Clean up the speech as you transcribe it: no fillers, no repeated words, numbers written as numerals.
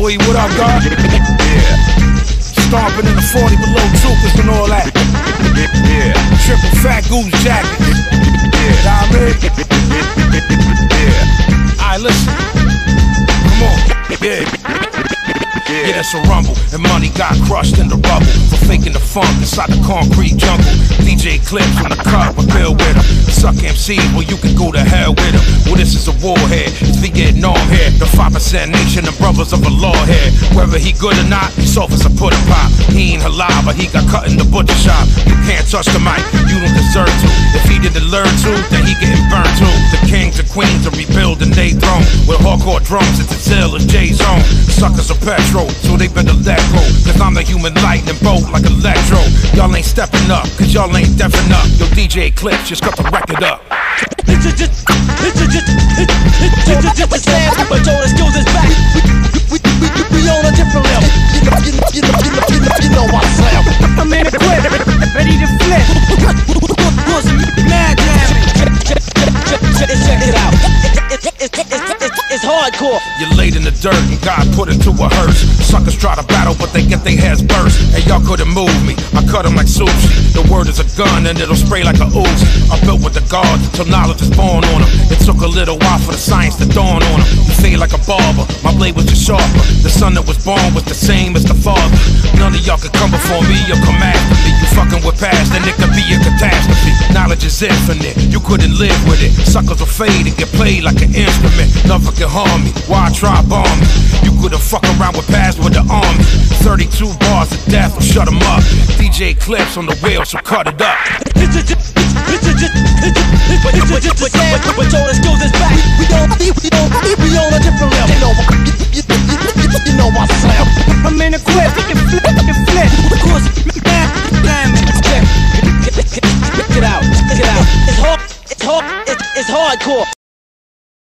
Bowie, what up, God? Yeah. Stomping in the 40 below troopers and all that. Yeah. Triple fat goose jacket. Yeah. Know what I mean? Yeah. Alright, listen. Come on. Yeah, it's a rumble, and money got crushed in the rubble for faking the funk inside the concrete jungle. DJ Clips on the cut, but Bill with him. Suck MCs, well you can go to hell with him. Well this is a warhead, it's Vietnam here. The 5% nation and brothers of a law here. Whether he good or not, he soft as a pudding pop. He ain't halal, but he got cut in the butcher shop. You can't touch the mic, you don't deserve to. If he didn't learn to, then he getting burned too. The kings and queens are rebuilding they throne with hardcore drums at the tail of J-Zone. Suckers are petrol, so they better let go. Cause I'm the human lightning bolt like electro. Y'all ain't stepping up, cause y'all ain't deaf enough. Yo, DJ Clips just got the record up. But your skills is back. We on a different level. You know I slam. I'm in a quit, ready to flip. Was mad damage. Check it out. It's hardcore. You're laid in the dirt and got put into a hearse. Suckers try to battle, but they get their heads burst. And y'all couldn't move me, I cut them like sushi. The word is a gun and it'll spray like a Uzi. I built with the guards until knowledge is born on them. It took a little while for the science to dawn on them. You fade like a barber, my blade was just sharper. The son that was born was the same as the father. None of y'all could come before me or come after me. You fucking with past and it could be a catastrophe. Knowledge is infinite, you couldn't live with it. Suckers will fade and get played like an instrument. Nothing can harm me, why try bomb me? You couldn't fuck around with past with the army. 32 bars of death will shut them up. DJ Clips on the wheel, so cut it up. But your skills is back. We on a different level. You know I slam. I'm in a quit, flip. Cause damn it. Get out. It's hardcore.